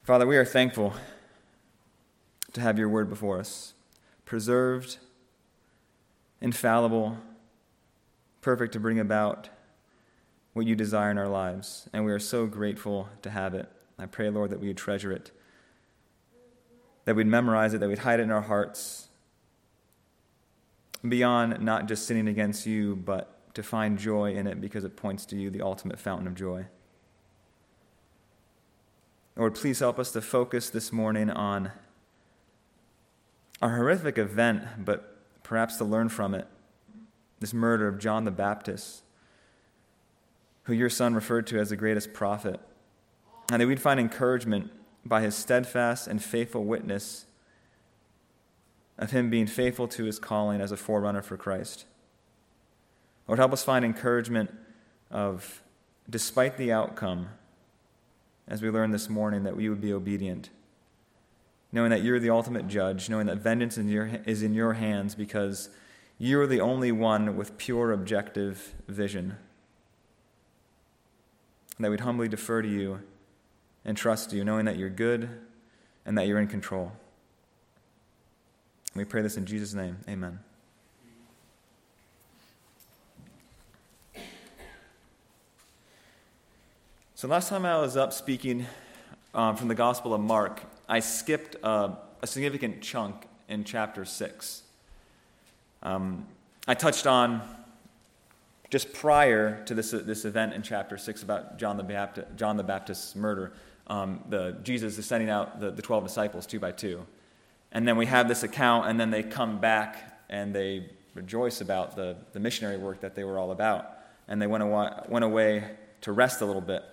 Father, we are thankful to have your word before us, preserved, infallible, perfect to bring about what you desire in our lives. And we are so grateful to have it. I pray, Lord, that we would treasure it, that we'd memorize it, that we'd hide it in our hearts, beyond not just sinning against you, but to find joy in it because it points to you, the ultimate fountain of joy. Lord, please help us to focus this morning on a horrific event, but perhaps to learn from it, this murder of John the Baptist, who your son referred to as the greatest prophet, and that we'd find encouragement by his steadfast and faithful witness of him being faithful to his calling as a forerunner for Christ. Lord, help us find encouragement of, despite the outcome, as we learned this morning, that we would be obedient, knowing that you're the ultimate judge, knowing that vengeance is in your hands because you're the only one with pure objective vision, and that we'd humbly defer to you and trust you, knowing that you're good and that you're in control. We pray this in Jesus' name. Amen. So last time I was up speaking from the Gospel of Mark, I skipped a significant chunk in chapter 6. I touched on, just prior to this event in chapter 6 about John the Baptist's murder, Jesus is sending out the 12 disciples 2 by 2. And then we have this account, and then they come back and they rejoice about the missionary work that they were all about. And they went away to rest a little bit.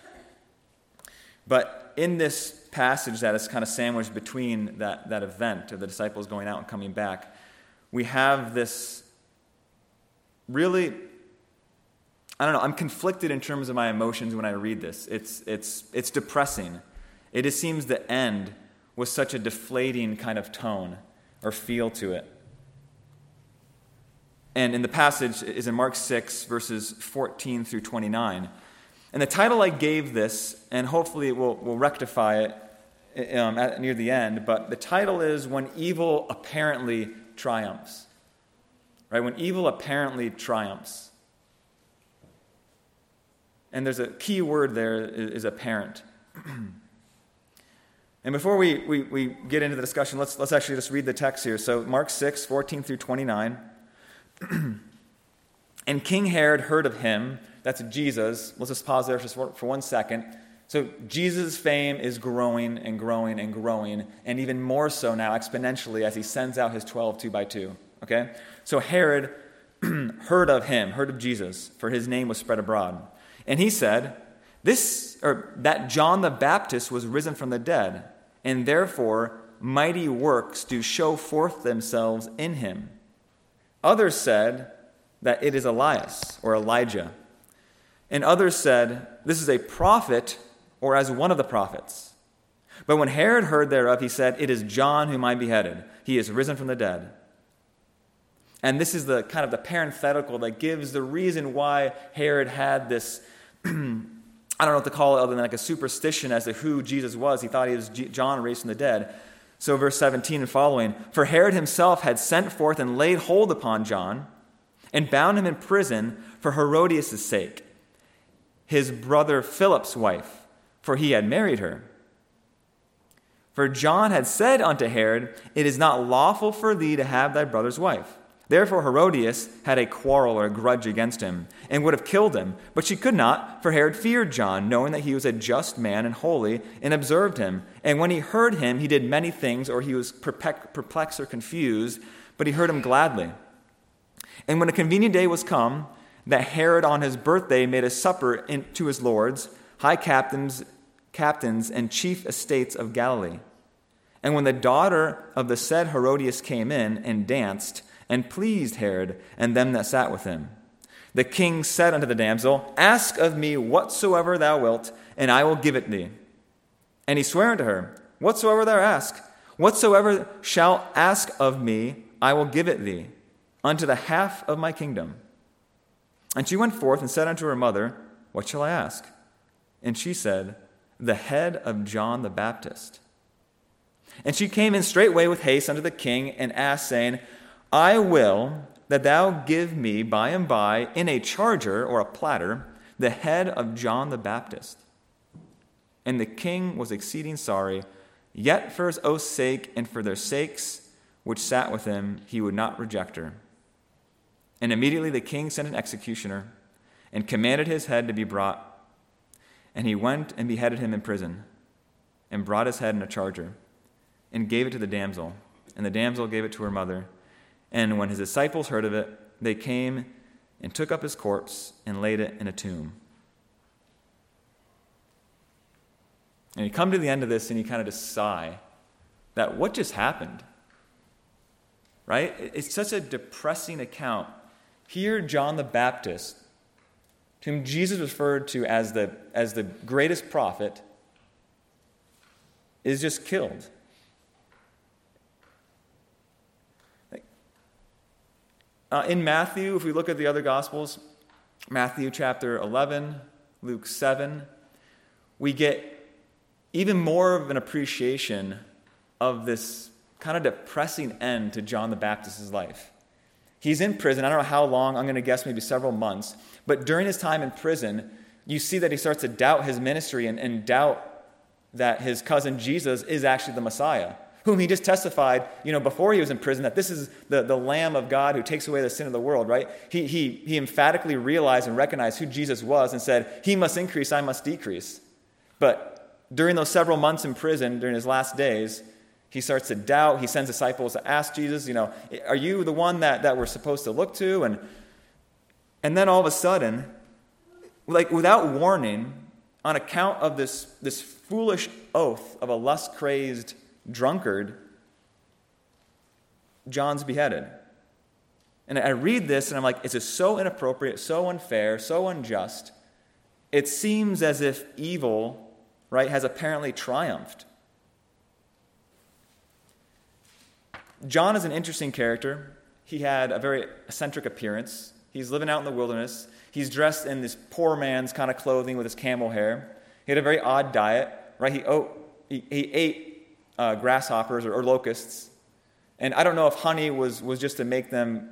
But in this passage that is kind of sandwiched between that event of the disciples going out and coming back, we have this really, I'm conflicted in terms of my emotions when I read this. It's depressing. It just seems the end with such a deflating kind of tone or feel to it. And in the passage is in Mark 6, verses 14 through 29. And the title I gave this, and hopefully we'll rectify it near the end, but the title is When Evil Apparently Triumphs. Right? When evil apparently triumphs. And there's a key word there is apparent. And before we get into the discussion, let's actually just read the text here. So Mark 6, 14 through 29. And King Herod heard of him. That's Jesus. Let's just pause there just for 1 second. So Jesus' fame is growing and growing and growing, and even more so now exponentially as he sends out his 12 2 by 2. Okay? So Herod heard of Jesus, for his name was spread abroad. And he said, that John the Baptist was risen from the dead, and therefore mighty works do show forth themselves in him. Others said that it is Elias or Elijah. And others said, this is a prophet, or as one of the prophets. But when Herod heard thereof, he said, it is John whom I beheaded. He is risen from the dead. And this is the kind of the parenthetical that gives the reason why Herod had this, I don't know what to call it other than like a superstition as to who Jesus was. He thought he was John raised from the dead. So verse 17 and following, for Herod himself had sent forth and laid hold upon John and bound him in prison for Herodias' sake, his brother Philip's wife, for he had married her. For John had said unto Herod, it is not lawful for thee to have thy brother's wife. Therefore Herodias had a quarrel or a grudge against him, and would have killed him. But she could not, for Herod feared John, knowing that he was a just man and holy, and observed him. And when he heard him, he did many things, or he was perplexed or confused, but he heard him gladly. And when a convenient day was come, that Herod on his birthday made a supper to his lords, high captains, and chief estates of Galilee. And when the daughter of the said Herodias came in and danced, and pleased Herod and them that sat with him, the king said unto the damsel, ask of me whatsoever thou wilt, and I will give it thee. And he sware unto her, whatsoever thou ask, whatsoever shalt ask of me, I will give it thee, unto the half of my kingdom. And she went forth and said unto her mother, what shall I ask? And she said, the head of John the Baptist. And she came in straightway with haste unto the king, and asked, saying, I will that thou give me by and by in a charger or a platter the head of John the Baptist. And the king was exceeding sorry, yet for his oath's sake and for their sakes which sat with him, he would not reject her. And immediately the king sent an executioner and commanded his head to be brought. And he went and beheaded him in prison, and brought his head in a charger, and gave it to the damsel. And the damsel gave it to her mother. And when his disciples heard of it, they came and took up his corpse and laid it in a tomb. And you come to the end of this and you kind of just sigh that what just happened? Right? It's such a depressing account. Here, John the Baptist, whom Jesus referred to as the greatest prophet, is just killed. In Matthew, if we look at the other Gospels, Matthew chapter 11, Luke 7, we get even more of an appreciation of this kind of depressing end to John the Baptist's life. He's in prison. I don't know how long. I'm going to guess maybe several months. But during his time in prison, you see that he starts to doubt his ministry and doubt that his cousin Jesus is actually the Messiah, whom he just testified, before he was in prison, that this is the Lamb of God who takes away the sin of the world, right? He emphatically realized and recognized who Jesus was and said, he must increase, I must decrease. But during those several months in prison, during his last days, he starts to doubt. He sends disciples to ask Jesus, are you the one that we're supposed to look to? And then all of a sudden, like without warning, on account of this foolish oath of a lust-crazed drunkard, John's beheaded. And I read this and I'm like, it's just so inappropriate, so unfair, so unjust. It seems as if evil, right, has apparently triumphed. John is an interesting character. He had a very eccentric appearance. He's living out in the wilderness. He's dressed in this poor man's kind of clothing with his camel hair. He had a very odd diet, right? He ate grasshoppers or locusts. And I don't know if honey was just to make them,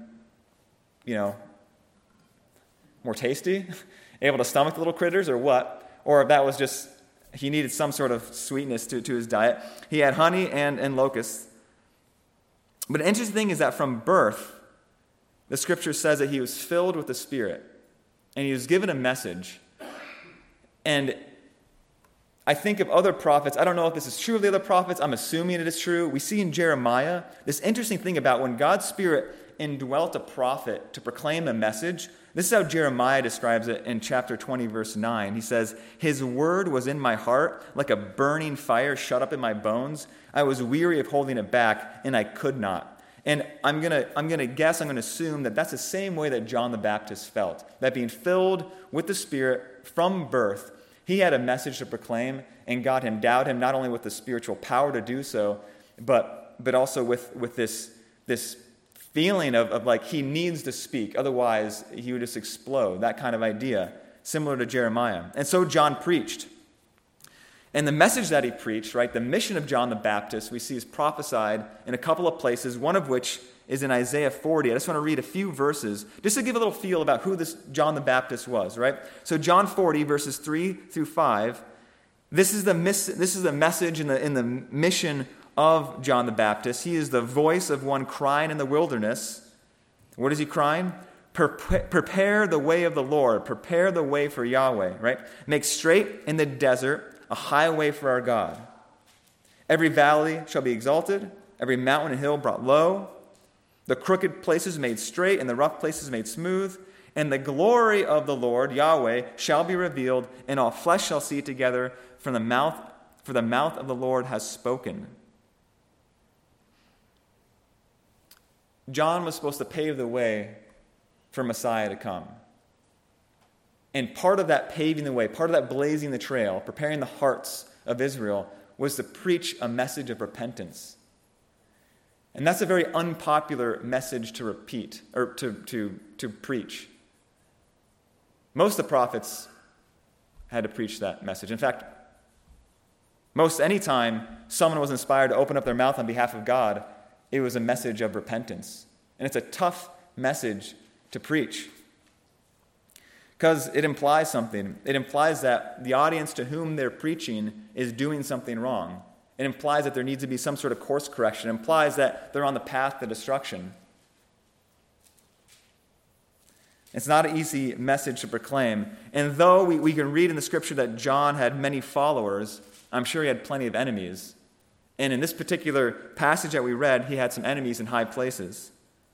more tasty, able to stomach the little critters or what, or if that was just, he needed some sort of sweetness to his diet. He had honey and locusts. But the interesting thing is that from birth, the scripture says that he was filled with the Spirit, and he was given a message. And I think of other prophets. I don't know if this is true of the other prophets. I'm assuming it is true. We see in Jeremiah this interesting thing about when God's Spirit indwelt a prophet to proclaim a message. This is how Jeremiah describes it in chapter 20, verse 9. He says, his word was in my heart like a burning fire shut up in my bones. I was weary of holding it back, and I could not. And I'm going to assume that that's the same way that John the Baptist felt. That being filled with the Spirit from birth, he had a message to proclaim, and God endowed him not only with the spiritual power to do so, but also with this feeling of like he needs to speak, otherwise he would just explode, that kind of idea, similar to Jeremiah. And so John preached. And the message that he preached, right, the mission of John the Baptist, we see is prophesied in a couple of places, one of which is in Isaiah 40. I just want to read a few verses just to give a little feel about who this John the Baptist was, right? So John 40, verses 3 through 5, this is the message and the mission of John the Baptist. He is the voice of one crying in the wilderness. What is he crying? Prepare the way of the Lord. Prepare the way for Yahweh, right? Make straight in the desert a highway for our God. Every valley shall be exalted, every mountain and hill brought low, the crooked places made straight, and the rough places made smooth. And the glory of the Lord, Yahweh, shall be revealed, and all flesh shall see it together, for the mouth of the Lord has spoken. John was supposed to pave the way for Messiah to come. And part of that paving the way, part of that blazing the trail, preparing the hearts of Israel, was to preach a message of repentance. And that's a very unpopular message to repeat, or to preach. Most of the prophets had to preach that message. In fact, Most any time someone was inspired to open up their mouth on behalf of God, it was a message of repentance. And it's a tough message to preach because it implies something. It implies that the audience to whom they're preaching is doing something wrong. It implies that there needs to be some sort of course correction. It implies that they're on the path to destruction. It's not an easy message to proclaim. And though we can read in the scripture that John had many followers, I'm sure he had plenty of enemies. And in this particular passage that we read, he had some enemies in high places.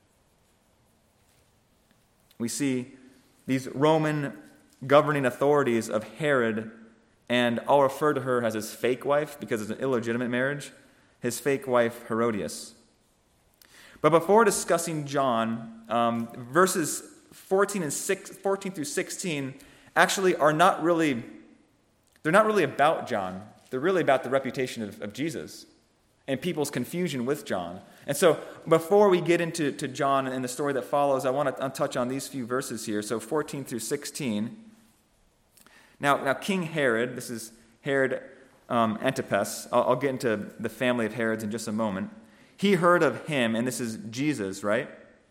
We see these Roman governing authorities of Herod, and I'll refer to her as his fake wife because it's an illegitimate marriage, his fake wife Herodias. But before discussing John, verses 14 through 16 actually they're not really about John. They're really about the reputation of Jesus and people's confusion with John. And so before we get into John and the story that follows, I want to touch on these few verses here. So 14 through 16. Now King Herod, this is Herod Antipas. I'll get into the family of Herods in just a moment. He heard of him, and this is Jesus, right?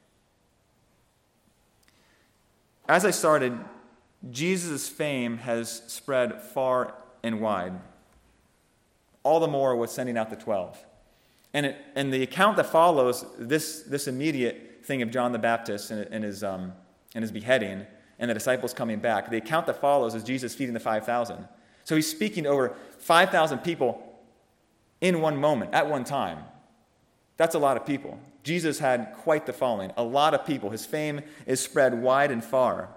As I started, Jesus' fame has spread far and wide. All the more with sending out the 12. And the account that follows this immediate thing of John the Baptist and his beheading and the disciples coming back, the account that follows is Jesus feeding the 5,000. So he's speaking to over 5,000 people in one moment, at one time. That's a lot of people. Jesus had quite the following, a lot of people. His fame is spread wide and far.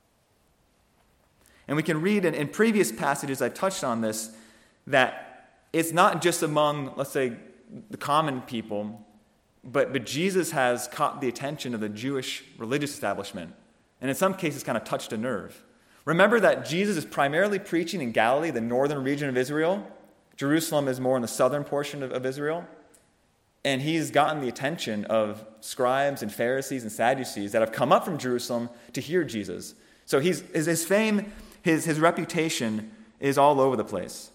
And we can read in previous passages, I touched on this, that it's not just among, let's say, the common people, but Jesus has caught the attention of the Jewish religious establishment, and in some cases kind of touched a nerve. Remember that Jesus is primarily preaching in Galilee, the northern region of Israel. Jerusalem is more in the southern portion of Israel. And he's gotten the attention of scribes and Pharisees and Sadducees that have come up from Jerusalem to hear Jesus. So his fame, his reputation is all over the place.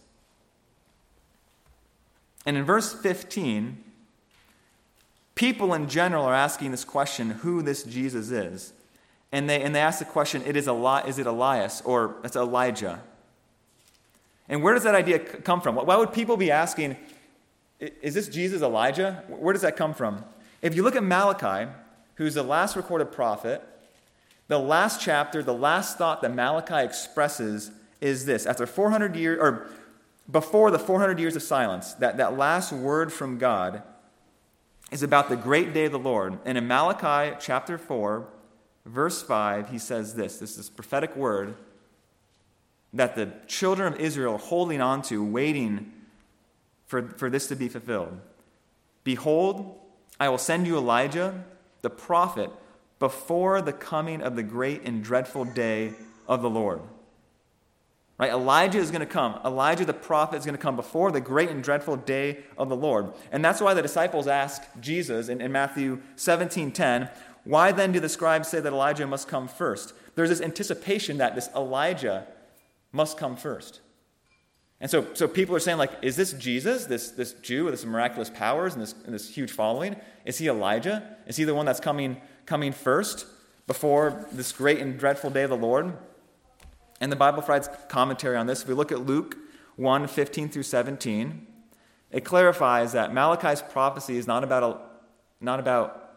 And in verse 15, people in general are asking this question, who this Jesus is. And they ask the question, is it Elias or it's Elijah? And where does that idea come from? Why would people be asking, is this Jesus Elijah? Where does that come from? If you look at Malachi, who's the last recorded prophet, the last chapter, the last thought that Malachi expresses is this. After 400 years, or before the 400 years of silence, that last word from God is about the great day of the Lord. And in Malachi chapter 4, verse 5, he says this prophetic word that the children of Israel are holding on to, waiting for this to be fulfilled. Behold, I will send you Elijah, the prophet, before the coming of the great and dreadful day of the Lord. Right? Elijah is going to come. Elijah the prophet is going to come before the great and dreadful day of the Lord. And that's why the disciples ask Jesus in Matthew 17:10, why then do the scribes say that Elijah must come first? There's this anticipation that this Elijah must come first. And so people are saying, like, is this Jesus, this Jew with this miraculous powers and this huge following? Is he Elijah? Is he the one that's coming first before this great and dreadful day of the Lord? And the Bible provides commentary on this. If we look at Luke 1, 15 through 17, it clarifies that Malachi's prophecy is not about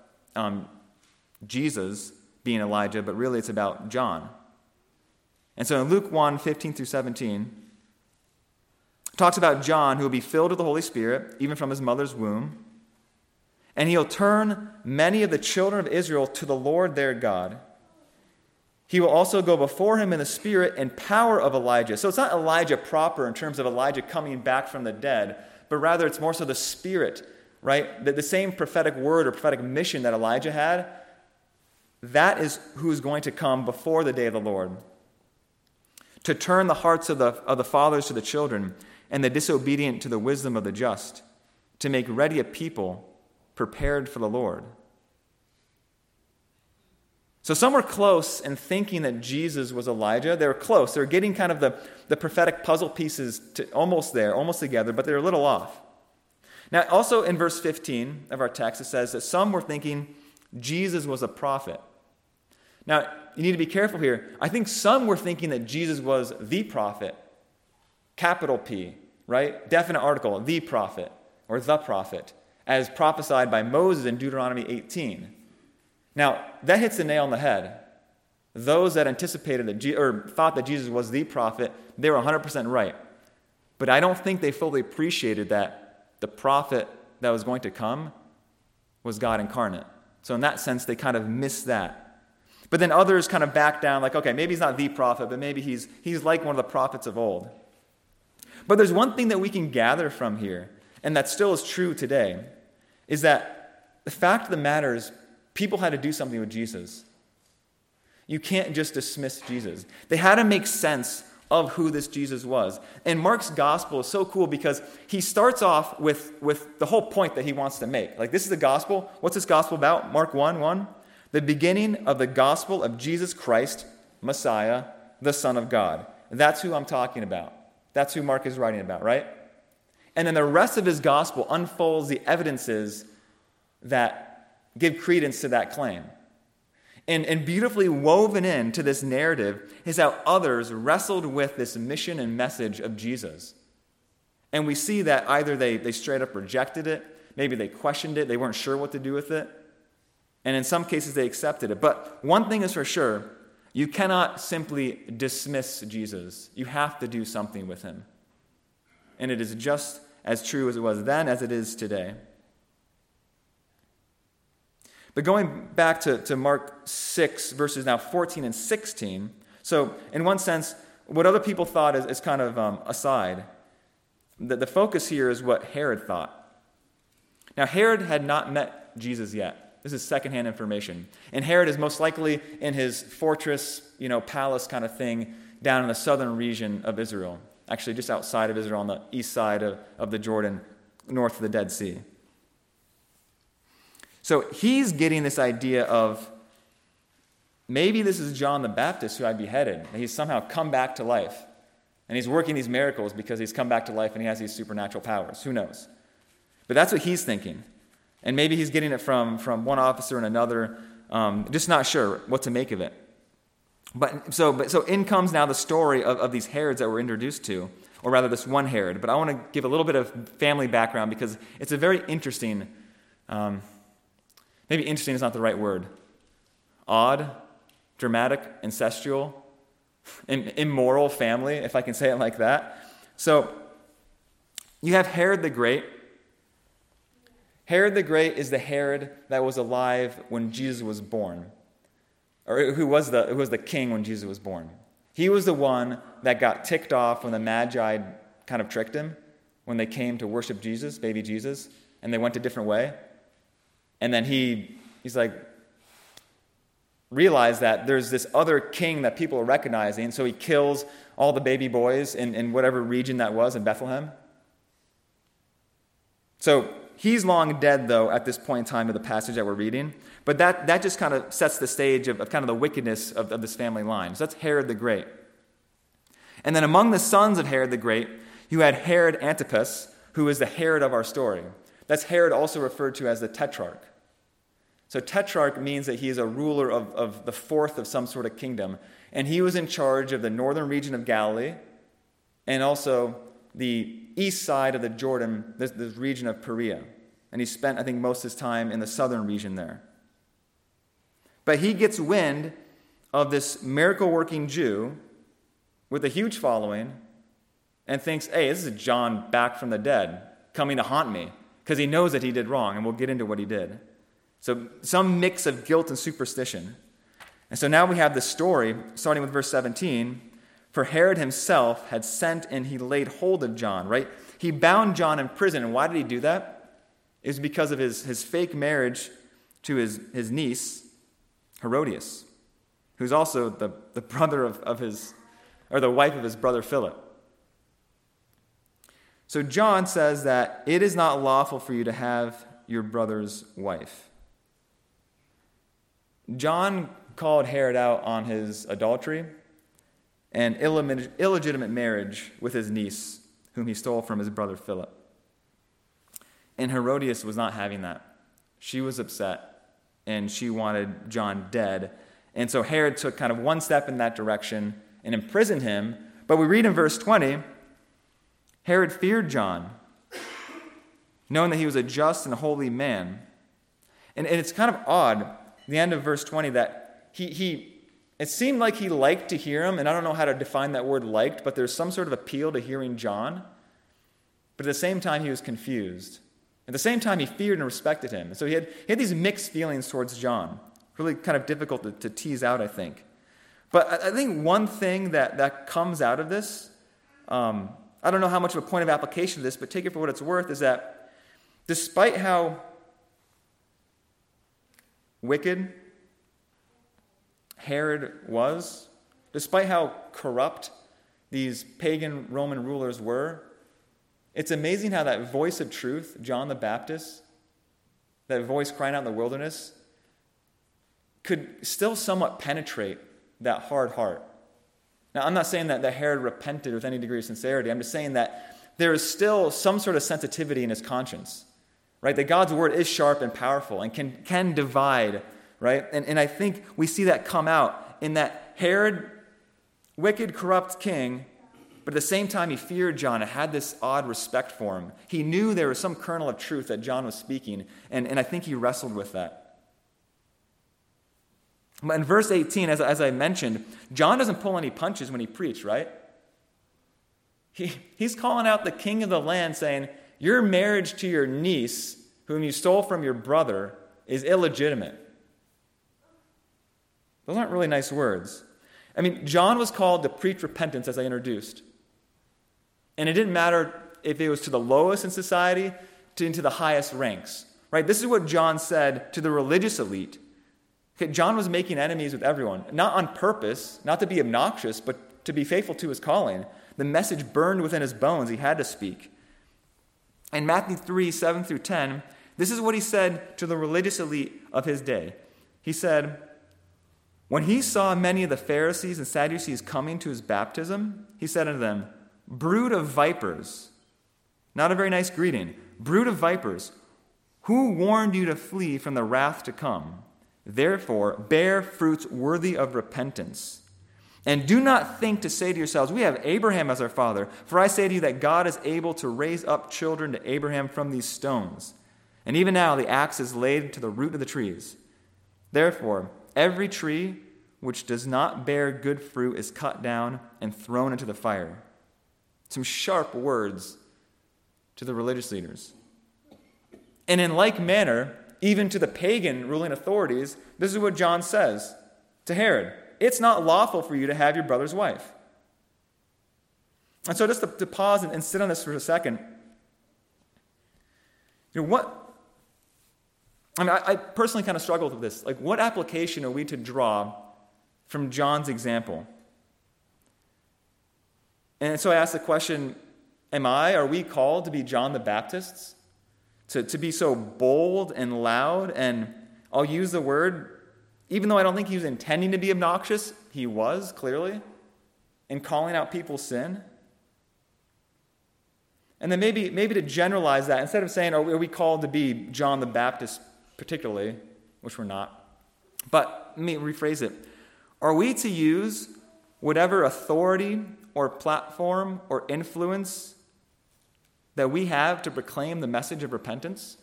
Jesus being Elijah, but really it's about John. And so in Luke 1, 15 through 17, it talks about John who will be filled with the Holy Spirit, even from his mother's womb. And he'll turn many of the children of Israel to the Lord their God. He will also go before him in the spirit and power of Elijah. So it's not Elijah proper in terms of Elijah coming back from the dead, but rather it's more so the spirit, right? The same prophetic word or prophetic mission that Elijah had, that is who is going to come before the day of the Lord. To turn the hearts of the fathers to the children and the disobedient to the wisdom of the just, to make ready a people prepared for the Lord. So some were close in thinking that Jesus was Elijah. They were close. They were getting kind of the prophetic puzzle pieces almost there, almost together, but they were a little off. Now, also in verse 15 of our text, it says that some were thinking Jesus was a prophet. Now, you need to be careful here. I think some were thinking that Jesus was the prophet, capital P, right? Definite article, the prophet, or the prophet, as prophesied by Moses in Deuteronomy 18. Now, that hits the nail on the head. Those that anticipated or thought that Jesus was the prophet, they were 100% right. But I don't think they fully appreciated that the prophet that was going to come was God incarnate. So in that sense, they kind of missed that. But then others kind of back down, like, okay, maybe he's not the prophet, but maybe he's like one of the prophets of old. But there's one thing that we can gather from here, and that still is true today, is that the fact of the matter is people had to do something with Jesus. You can't just dismiss Jesus. They had to make sense of who this Jesus was. And Mark's gospel is so cool because he starts off with the whole point that he wants to make. Like, this is the gospel. What's this gospel about? Mark 1:1. The beginning of the gospel of Jesus Christ, Messiah, the Son of God. That's who I'm talking about. That's who Mark is writing about, right? And then the rest of his gospel unfolds the evidences that give credence to that claim. And beautifully woven into this narrative is how others wrestled with this mission and message of Jesus. And we see that either they straight up rejected it, maybe they questioned it, they weren't sure what to do with it, and in some cases they accepted it. But one thing is for sure, you cannot simply dismiss Jesus. You have to do something with him. And it is just as true as it was then as it is today. But going back to Mark 6, verses now 14 and 16, so in one sense, what other people thought is kind of aside. The focus here is what Herod thought. Now, Herod had not met Jesus yet. This is secondhand information. And Herod is most likely in his fortress, palace kind of thing down in the southern region of Israel, actually just outside of Israel on the east side of the Jordan, north of the Dead Sea. So he's getting this idea of maybe this is John the Baptist who I beheaded, and he's somehow come back to life. And he's working these miracles because he's come back to life and he has these supernatural powers. Who knows? But that's what he's thinking. And maybe he's getting it from one officer and another, just not sure what to make of it. But so in comes now the story of these Herods that we're introduced to, or rather this one Herod. But I want to give a little bit of family background because it's a very interesting, maybe interesting is not the right word, odd, dramatic, ancestral, immoral family, if I can say it like that. So you have Herod the Great. Herod the Great is the Herod that was alive when Jesus was born, or who was the king when Jesus was born. He was the one that got ticked off when the Magi kind of tricked him when they came to worship Jesus, baby Jesus, and they went a different way. And then he's like, realized that there's this other king that people are recognizing, so he kills all the baby boys in whatever region that was in Bethlehem. So he's long dead, though, at this point in time of the passage that we're reading. But that just kind of sets the stage of kind of the wickedness of this family line. So that's Herod the Great. And then among the sons of Herod the Great, you had Herod Antipas, who is the Herod of our story. That's Herod also referred to as the Tetrarch. So Tetrarch means that he is a ruler of the fourth of some sort of kingdom. And he was in charge of the northern region of Galilee and also the east side of the Jordan, this region of Perea. And he spent, I think, most of his time in the southern region there. But he gets wind of this miracle-working Jew with a huge following and thinks, hey, this is John back from the dead coming to haunt me, because he knows that he did wrong, and we'll get into what he did. So some mix of guilt and superstition. And so now we have this story, starting with verse 17. For Herod himself had sent and he laid hold of John, right? He bound John in prison. And why did he do that? It was because of his fake marriage to his niece, Herodias, who's also the brother of his, or the wife of his brother Philip. So John says that it is not lawful for you to have your brother's wife. John called Herod out on his adultery and illegitimate marriage with his niece, whom he stole from his brother Philip. And Herodias was not having that. She was upset, and she wanted John dead. And so Herod took kind of one step in that direction and imprisoned him. But we read in verse 20, Herod feared John, knowing that he was a just and holy man. And it's kind of odd, the end of verse 20, that it seemed like he liked to hear him, and I don't know how to define that word liked, but there's some sort of appeal to hearing John. But at the same time, he was confused. At the same time, he feared and respected him. So he had these mixed feelings towards John. Really kind of difficult to tease out, I think. But I think one thing that comes out of this, I don't know how much of a point of application of this, but take it for what it's worth, is that despite how wicked Herod was, despite how corrupt these pagan Roman rulers were, it's amazing how that voice of truth, John the Baptist, that voice crying out in the wilderness, could still somewhat penetrate that hard heart. Now, I'm not saying that Herod repented with any degree of sincerity. I'm just saying that there is still some sort of sensitivity in his conscience, right? That God's word is sharp and powerful and can divide, right? And I think we see that come out in that Herod, wicked, corrupt king, but at the same time he feared John and had this odd respect for him. He knew there was some kernel of truth that John was speaking, and I think he wrestled with that. But in verse 18, as I mentioned, John doesn't pull any punches when he preached, right? He's calling out the king of the land saying, your marriage to your niece, whom you stole from your brother, is illegitimate. Those aren't really nice words. I mean, John was called to preach repentance, as I introduced. And it didn't matter if it was to the lowest in society into the highest ranks, right? This is what John said to the religious elite. Okay, John was making enemies with everyone, not on purpose, not to be obnoxious, but to be faithful to his calling. The message burned within his bones. He had to speak. In Matthew 3, 7 through 10, this is what he said to the religious elite of his day. He said, when he saw many of the Pharisees and Sadducees coming to his baptism, he said unto them, brood of vipers. Not a very nice greeting. Brood of vipers. Who warned you to flee from the wrath to come? Therefore, bear fruits worthy of repentance. And do not think to say to yourselves, we have Abraham as our father. For I say to you that God is able to raise up children to Abraham from these stones. And even now the axe is laid to the root of the trees. Therefore, every tree which does not bear good fruit is cut down and thrown into the fire. Some sharp words to the religious leaders. And in like manner, even to the pagan ruling authorities, this is what John says to Herod. It's not lawful for you to have your brother's wife. And so just to pause and sit on this for a second. I personally kind of struggled with this. Like, what application are we to draw from John's example? And so I asked the question, are we called to be John the Baptists? To be so bold and loud, and I'll use the word, even though I don't think he was intending to be obnoxious, he was, clearly, in calling out people's sin. And then maybe to generalize that, instead of saying, are we called to be John the Baptist particularly, which we're not, but let me rephrase it. Are we to use whatever authority or platform or influence that we have to proclaim the message of repentance?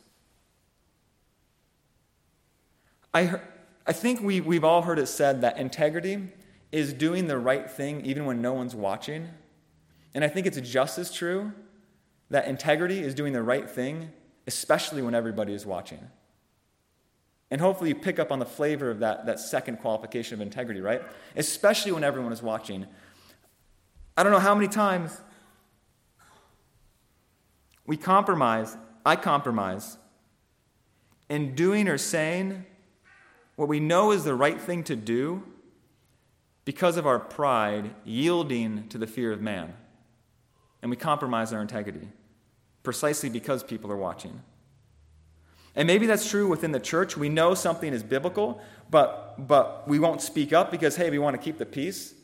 I think we've all heard it said that integrity is doing the right thing even when no one's watching. And I think it's just as true that integrity is doing the right thing, especially when everybody is watching. And hopefully you pick up on the flavor of that second qualification of integrity, right? Especially when everyone is watching. I don't know how many times I compromise in doing or saying what we know is the right thing to do because of our pride yielding to the fear of man. And we compromise our integrity precisely because people are watching. And maybe that's true within the church. We know something is biblical, but we won't speak up because, hey, we want to keep the peace.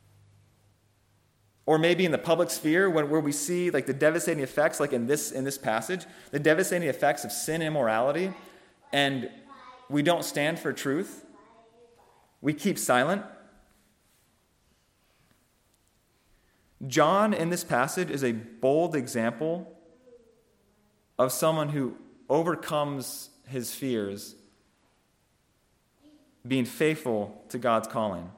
Or maybe in the public sphere, where we see like the devastating effects, like in this passage, the devastating effects of sin and immorality, and we don't stand for truth. We keep silent. John in this passage is a bold example of someone who overcomes his fears, being faithful to God's calling.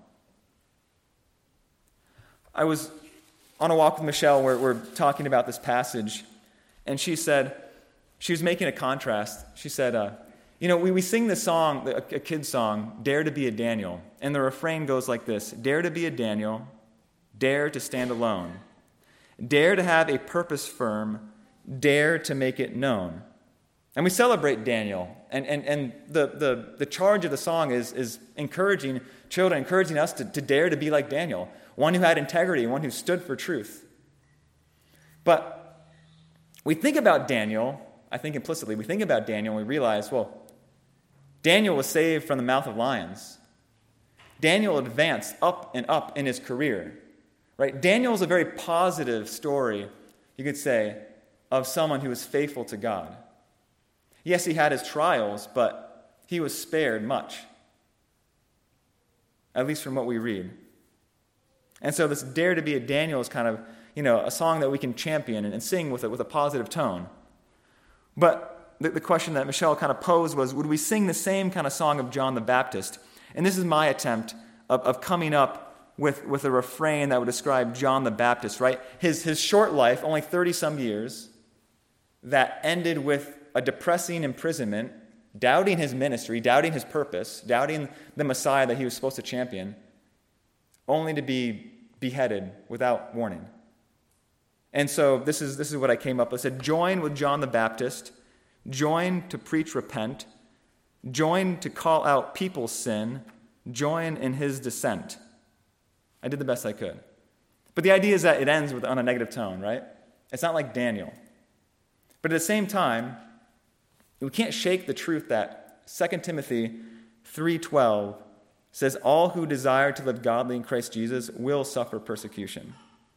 I was on a walk with Michelle where we're talking about this passage, and she was making a contrast. She said, we sing this song, a kid's song, Dare to be a Daniel, and the refrain goes like this: dare to be a Daniel, dare to stand alone, dare to have a purpose firm, dare to make it known. And we celebrate Daniel, and the charge of the song is encouraging children, encouraging us to dare to be like Daniel, one who had integrity, one who stood for truth. But we think about Daniel, I think implicitly, we think about Daniel and we realize, well, Daniel was saved from the mouth of lions. Daniel advanced up and up in his career. Right? Daniel is a very positive story, you could say, of someone who was faithful to God. Yes, he had his trials, but he was spared much, at least from what we read. And so this Dare to be a Daniel is kind of, a song that we can champion and sing with a positive tone. But the question that Michelle kind of posed was, would we sing the same kind of song of John the Baptist? And this is my attempt of coming up with a refrain that would describe John the Baptist, right? His short life, only 30-some years, that ended with a depressing imprisonment, doubting his ministry, doubting his purpose, doubting the Messiah that he was supposed to champion, only to be beheaded without warning. And so this is what I came up with. I said, join with John the Baptist, join to preach repent, join to call out people's sin, join in his descent. I did the best I could. But the idea is that it ends on a negative tone, right? It's not like Daniel. But at the same time, we can't shake the truth that 2 Timothy 3:12 says, all who desire to live godly in Christ Jesus will suffer persecution.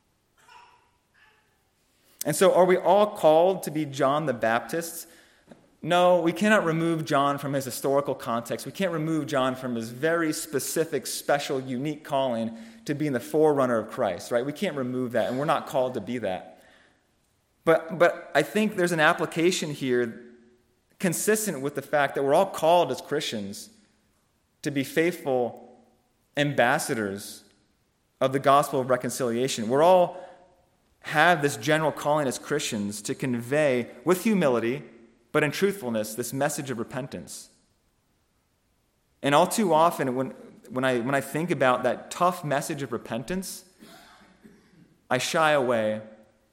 And so are we all called to be John the Baptist? No, we cannot remove John from his historical context. We can't remove John from his very specific, special, unique calling to being the forerunner of Christ, right? We can't remove that, and we're not called to be that. But I think there's an application here consistent with the fact that we're all called as Christians to be faithful ambassadors of the gospel of reconciliation. We're all have this general calling as Christians to convey with humility, but in truthfulness, this message of repentance. And all too often, when I think about that tough message of repentance, I shy away.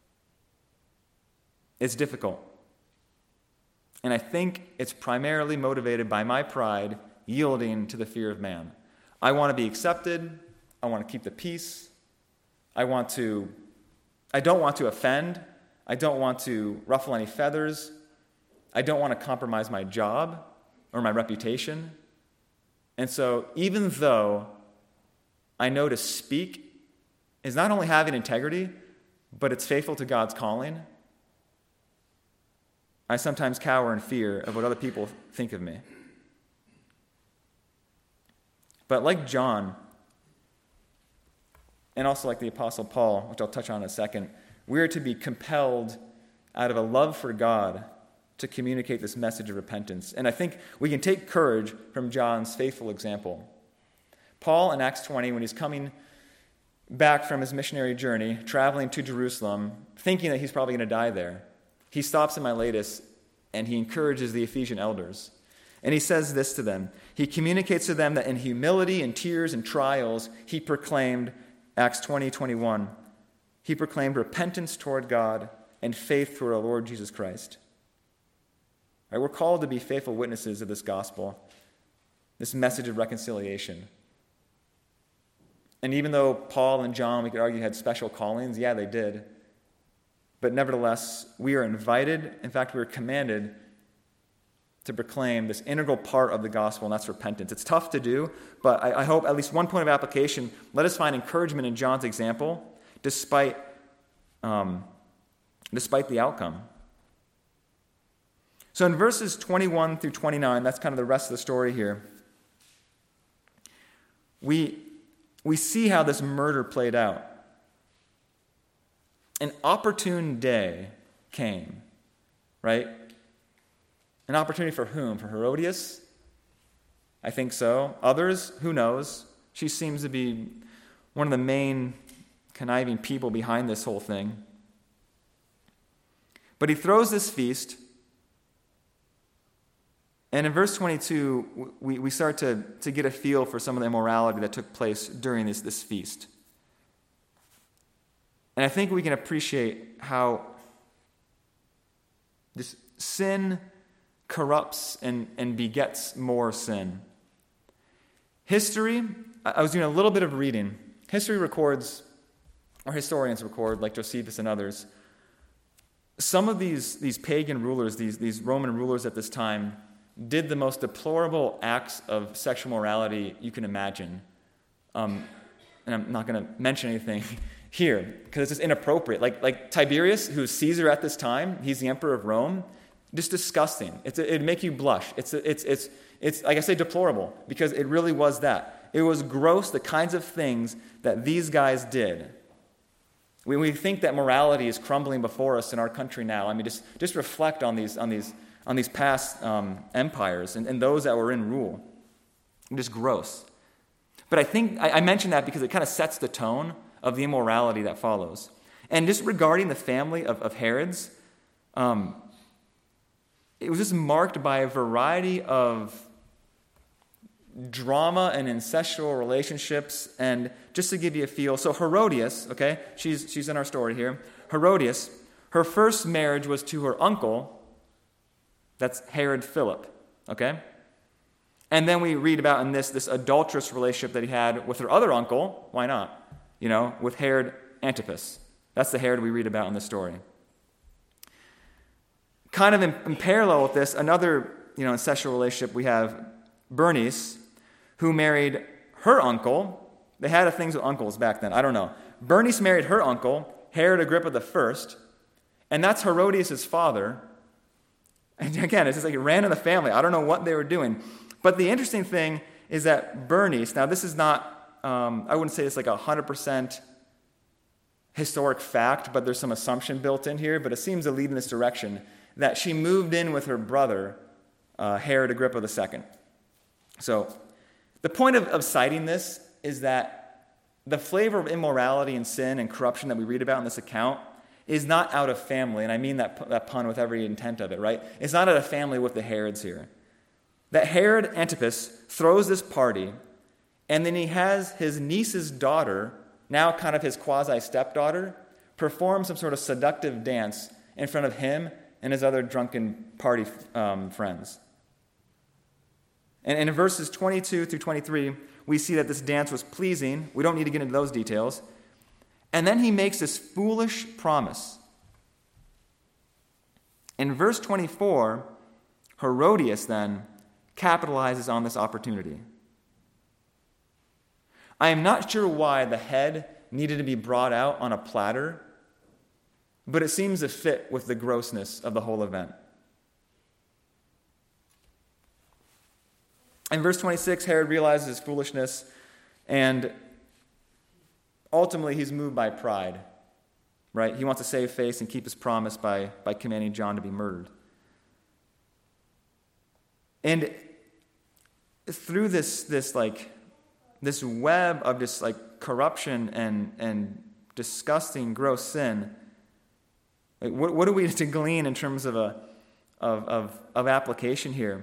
It's difficult. And I think it's primarily motivated by my pride yielding to the fear of man. I want to be accepted. I want to keep the peace. I don't want to offend. I don't want to ruffle any feathers. I don't want to compromise my job or my reputation. And so even though I know to speak is not only having integrity, but it's faithful to God's calling, I sometimes cower in fear of what other people think of me. But like John, and also like the Apostle Paul, which I'll touch on in a second, we are to be compelled out of a love for God to communicate this message of repentance. And I think we can take courage from John's faithful example. Paul in Acts 20, when he's coming back from his missionary journey, traveling to Jerusalem, thinking that he's probably going to die there, he stops in Miletus and he encourages the Ephesian elders. And he says this to them. He communicates to them that in humility and tears and trials, he proclaimed, Acts 20:21, he proclaimed repentance toward God and faith through our Lord Jesus Christ. Right, we're called to be faithful witnesses of this gospel, this message of reconciliation. And even though Paul and John, we could argue, had special callings, yeah, they did. But nevertheless, we are invited, in fact, we are commanded to proclaim this integral part of the gospel, and that's repentance. It's tough to do, but I hope at least one point of application, let us find encouragement in John's example, despite the outcome. So in verses 21 through 29, that's kind of the rest of the story here, we see how this murder played out. An opportune day came, right? An opportunity for whom? For Herodias? I think so. Others? Who knows? She seems to be one of the main conniving people behind this whole thing. But he throws this feast, and in verse 22, we start to get a feel for some of the immorality that took place during this feast. And I think we can appreciate how this sin corrupts and begets more sin. History, I was doing a little bit of reading. History records, or historians record, like Josephus and others, some of these pagan rulers, these Roman rulers at this time, did the most deplorable acts of sexual morality you can imagine. And I'm not going to mention anything here because it's just inappropriate. Like Tiberius, who's Caesar at this time, he's the emperor of Rome. Just disgusting. It'd make you blush. It's like I say, deplorable because it really was that. It was gross, the kinds of things that these guys did. When we think that morality is crumbling before us in our country now, I mean, just reflect on these past empires and those that were in rule. Just gross. But I think I mention that because it kind of sets the tone of the immorality that follows. And just regarding the family of Herods, it was just marked by a variety of drama and incestual relationships. And just to give you a feel, so Herodias, okay, she's in our story here. Herodias, her first marriage was to her uncle, that's Herod Philip, okay? And then we read about in this adulterous relationship that he had with her other uncle, why not? With Herod Antipas. That's the Herod we read about in the story. Kind of in parallel with this, another incestual relationship, we have Bernice, who married her uncle. They had things with uncles back then. I don't know. Bernice married her uncle, Herod Agrippa I, and that's Herodias' father. And again, it's just like it ran in the family. I don't know what they were doing. But the interesting thing is that Bernice, now this is not, I wouldn't say it's like 100% historic fact, but there's some assumption built in here, but it seems to lead in this direction, that she moved in with her brother, Herod Agrippa II. So the point of citing this is that the flavor of immorality and sin and corruption that we read about in this account is not out of family, and I mean that pun with every intent of it, right? It's not out of family with the Herods here. That Herod Antipas throws this party, and then he has his niece's daughter, now kind of his quasi-stepdaughter, perform some sort of seductive dance in front of him and his other drunken party friends. And in verses 22 through 23, we see that this dance was pleasing. We don't need to get into those details. And then he makes this foolish promise. In verse 24, Herodias then capitalizes on this opportunity. I am not sure why the head needed to be brought out on a platter, but it seems to fit with the grossness of the whole event. In verse 26, Herod realizes his foolishness, and ultimately he's moved by pride, right? He wants to save face and keep his promise by commanding John to be murdered. And through this web of just like corruption and disgusting, gross sin, like what are we to glean in terms of application here?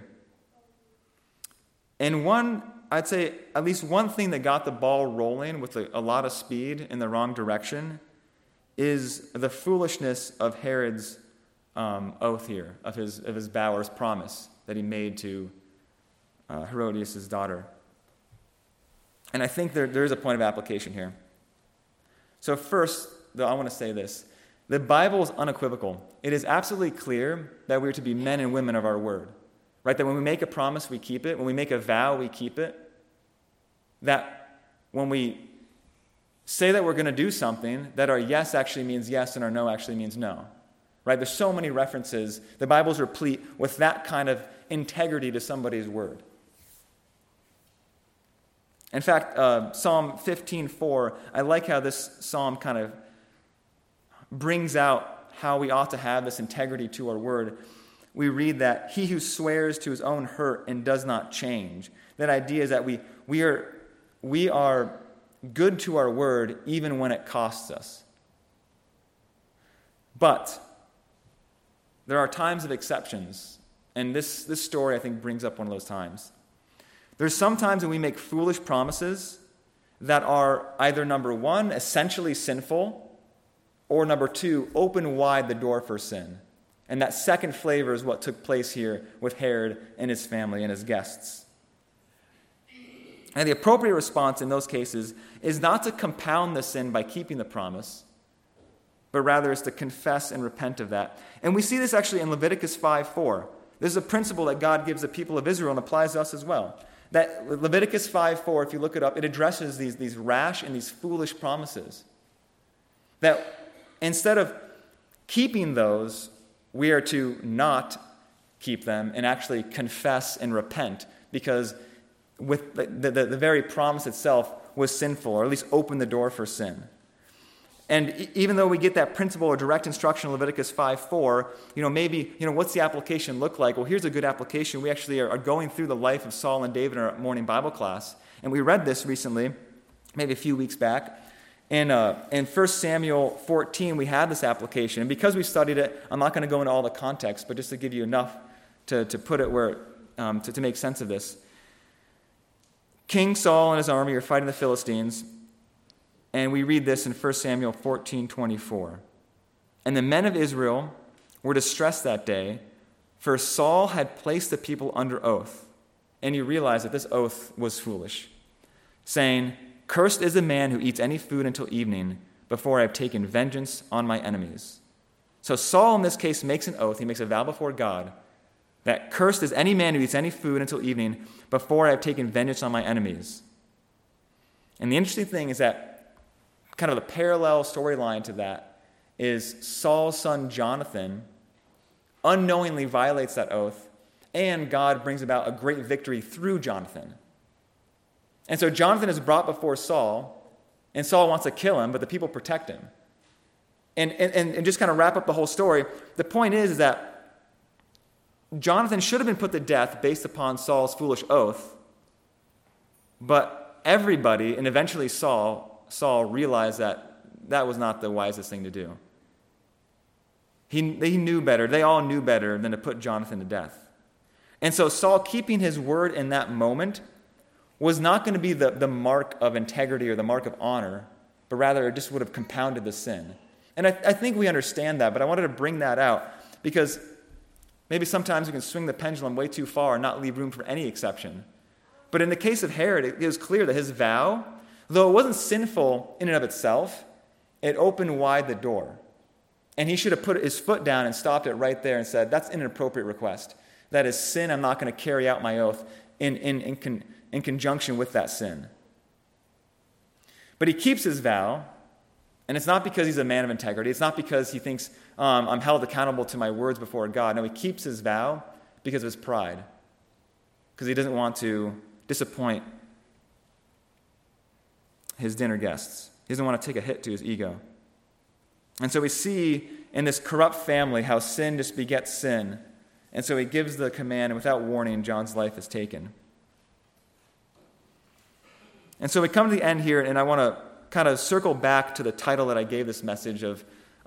And I'd say at least one thing that got the ball rolling with a lot of speed in the wrong direction is the foolishness of Herod's oath here, of his vow or his promise that he made to Herodias' daughter. And I think there is a point of application here. So first, though, I want to say this. The Bible is unequivocal. It is absolutely clear that we are to be men and women of our word. right? That when we make a promise, we keep it. When we make a vow, we keep it. That when we say that we're going to do something, that our yes actually means yes and our no actually means no, right? There's so many references. The Bible's replete with that kind of integrity to somebody's word. In fact, Psalm 15:4, I like how this psalm kind of brings out how we ought to have this integrity to our word. We read that he who swears to his own hurt and does not change. That idea is that we are good to our word even when it costs us. But there are times of exceptions, and this story, I think, brings up one of those times. There's some times when we make foolish promises that are either, number one, essentially sinful, or number two, open wide the door for sin. And that second flavor is what took place here with Herod and his family and his guests. And the appropriate response in those cases is not to compound the sin by keeping the promise, but rather is to confess and repent of that. And we see this actually in Leviticus 5:4. This is a principle that God gives the people of Israel and applies to us as well. That Leviticus 5:4, if you look it up, it addresses these rash and these foolish promises. That instead of keeping those, we are to not keep them and actually confess and repent, because with the very promise itself was sinful, or at least opened the door for sin. And even though we get that principle or direct instruction in Leviticus 5:4, maybe, what's the application look like? Well, here's a good application. We actually are going through the life of Saul and David in our morning Bible class. And we read this recently, maybe a few weeks back. In 1 Samuel 14, we had this application. And because we studied it, I'm not going to go into all the context, but just to give you enough to put it where, to make sense of this. King Saul and his army are fighting the Philistines. And we read this in 1 Samuel 14:24. And the men of Israel were distressed that day, for Saul had placed the people under oath. And you realize that this oath was foolish, saying, "Cursed is the man who eats any food until evening, before I have taken vengeance on my enemies." So Saul, in this case, makes an oath. He makes a vow before God that cursed is any man who eats any food until evening, before I have taken vengeance on my enemies. And the interesting thing is that kind of the parallel storyline to that is Saul's son Jonathan unknowingly violates that oath, and God brings about a great victory through Jonathan. And so Jonathan is brought before Saul, and Saul wants to kill him, but the people protect him. And just kind of wrap up the whole story, the point is that Jonathan should have been put to death based upon Saul's foolish oath, but everybody, and eventually Saul realized that was not the wisest thing to do. He knew better. They all knew better than to put Jonathan to death. And so Saul, keeping his word in that moment, was not going to be the mark of integrity or the mark of honor, but rather it just would have compounded the sin. And I think we understand that, but I wanted to bring that out because maybe sometimes we can swing the pendulum way too far and not leave room for any exception. But in the case of Herod, it was clear that his vow, though it wasn't sinful in and of itself, it opened wide the door. And he should have put his foot down and stopped it right there and said, that's an inappropriate request. That is sin. I'm not going to carry out my oath in conjunction with that sin. But he keeps his vow, and it's not because he's a man of integrity. It's not because he thinks, I'm held accountable to my words before God. No, he keeps his vow because of his pride, because he doesn't want to disappoint his dinner guests. He doesn't want to take a hit to his ego. And so we see in this corrupt family how sin just begets sin. And so he gives the command, and without warning, John's life is taken. And so we come to the end here, and I want to kind of circle back to the title that I gave this message of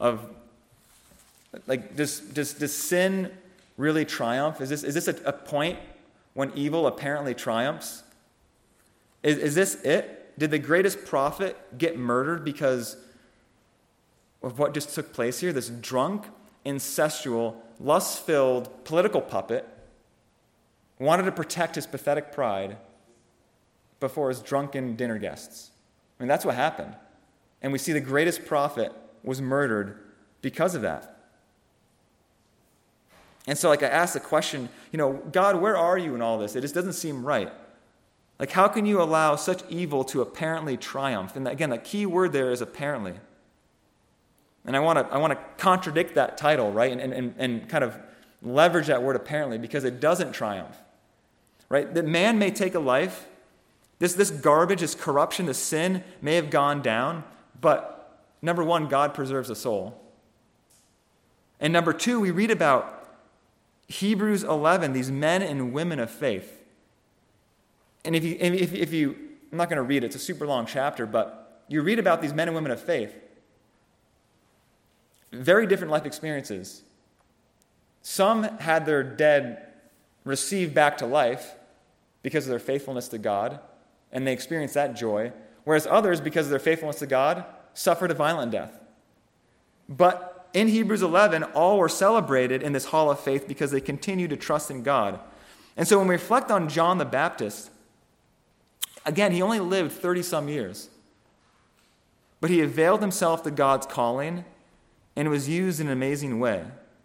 like, does sin really triumph? Is this a point when evil apparently triumphs? Is this it? Did the greatest prophet get murdered because of what just took place here? This drunk, incestual, lust-filled political puppet wanted to protect his pathetic pride before his drunken dinner guests. I mean, that's what happened. And we see the greatest prophet was murdered because of that. And so I asked the question, God, where are you in all this? It just doesn't seem right. How can you allow such evil to apparently triumph? And again, the key word there is apparently. And I want to contradict that title, right? And kind of leverage that word apparently, because it doesn't triumph. Right? That man may take a life, this garbage, this corruption, this sin may have gone down, but number one, God preserves the soul. And number two, we read about Hebrews 11, these men and women of faith. And if you, I'm not going to read it, it's a super long chapter, but you read about these men and women of faith. Very different life experiences. Some had their dead received back to life because of their faithfulness to God, and they experienced that joy, whereas others, because of their faithfulness to God, suffered a violent death. But in Hebrews 11, all were celebrated in this hall of faith because they continued to trust in God. And so when we reflect on John the Baptist, again, he only lived 30-some years, but he availed himself to God's calling and was used in an amazing way.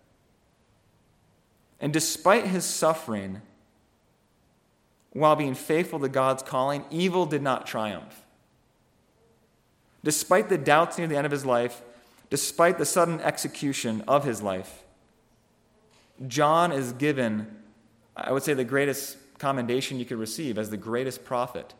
And despite his suffering, while being faithful to God's calling, evil did not triumph. Despite the doubts near the end of his life, despite the sudden execution of his life, John is given, I would say, the greatest commendation you could receive as the greatest prophet.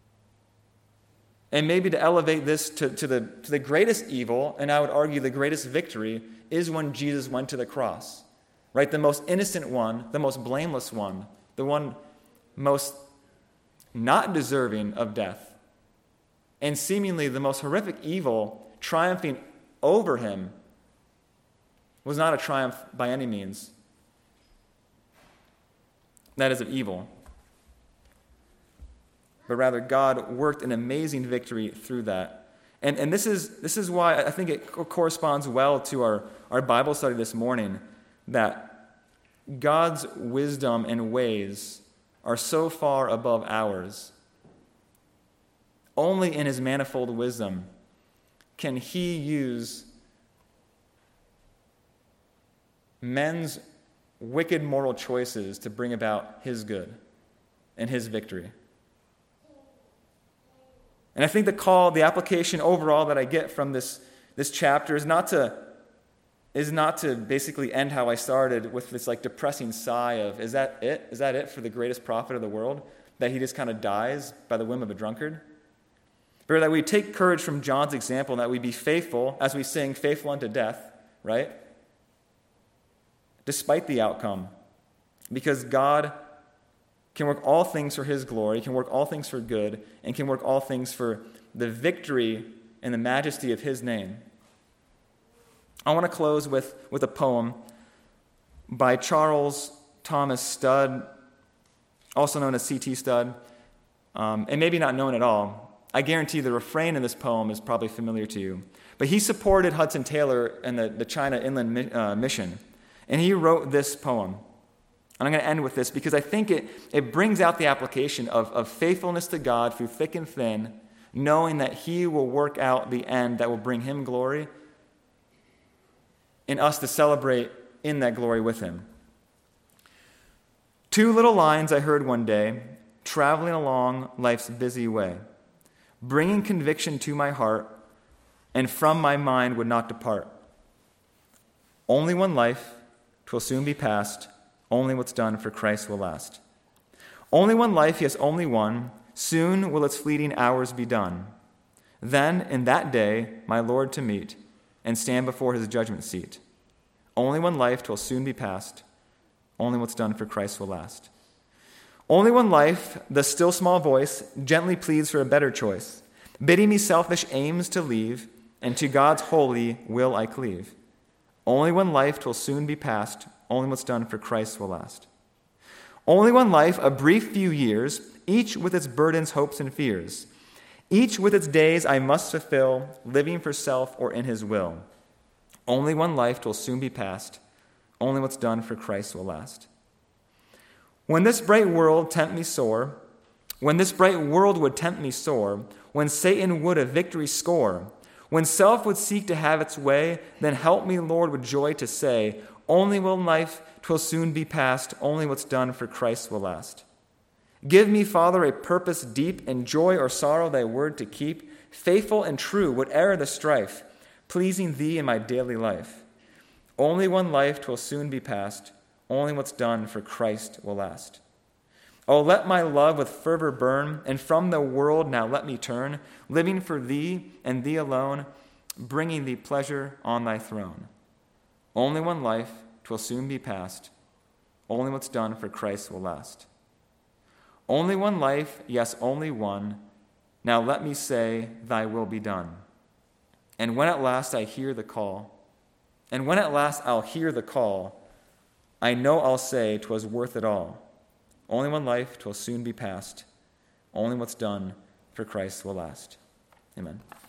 And maybe to elevate this to the greatest evil, and I would argue the greatest victory, is when Jesus went to the cross. Right? The most innocent one, the most blameless one, the one most not deserving of death, and seemingly the most horrific evil triumphing over him, was not a triumph by any means. That is of evil. But rather, God worked an amazing victory through that. And this is why I think it corresponds well to our Bible study this morning, that God's wisdom and ways are so far above ours. Only in his manifold wisdom can he use men's wicked moral choices to bring about his good and his victory. And I think the application overall that I get from this chapter is not to basically end how I started with this depressing sigh of, is that it? Is that it for the greatest prophet of the world? That he just kind of dies by the whim of a drunkard? But that we take courage from John's example, and that we be faithful, as we sing, faithful unto death, right? Despite the outcome. Because God can work all things for his glory, can work all things for good, and can work all things for the victory and the majesty of his name. I want to close with a poem by Charles Thomas Studd, also known as C.T. Studd, and maybe not known at all. I guarantee the refrain in this poem is probably familiar to you. But he supported Hudson Taylor and the China Inland Mission, and he wrote this poem. And I'm going to end with this because I think it brings out the application of faithfulness to God through thick and thin, knowing that he will work out the end that will bring him glory, and us to celebrate in that glory with him. 2 little lines I heard one day, traveling along life's busy way, bringing conviction to my heart, and from my mind would not depart. Only one life, 'twill soon be past, only what's done for Christ will last. Only one life, yes, only one, soon will its fleeting hours be done. Then, in that day, my Lord to meet, and stand before his judgment seat. Only one life, 'twill soon be past, only what's done for Christ will last. Only one life, the still small voice gently pleads for a better choice, bidding me selfish aims to leave, and to God's holy will I cleave. Only one life, 'twill soon be past, only what's done for Christ will last. Only one life, a brief few years, each with its burdens, hopes, and fears. Each with its days I must fulfill, living for self or in his will. Only one life, 'twill soon be past, only what's done for Christ will last. When this bright world tempt me sore, when this bright world would tempt me sore, when Satan would a victory score, when self would seek to have its way, then help me, Lord, with joy to say, only one life, 'twill soon be past. Only what's done for Christ will last. Give me, Father, a purpose deep, in joy or sorrow thy word to keep, faithful and true, whate'er the strife, pleasing thee in my daily life. Only one life, 'twill soon be past. Only what's done for Christ will last. Oh, let my love with fervor burn, and from the world now let me turn, living for thee and thee alone, bringing thee pleasure on thy throne. Only one life, 'twill soon be past. Only what's done for Christ will last. Only one life, yes, only one. Now let me say, thy will be done. And when at last I hear the call, and when at last I'll hear the call, I know I'll say 'twas worth it all. Only one life, 'twill soon be past. Only what's done for Christ will last. Amen.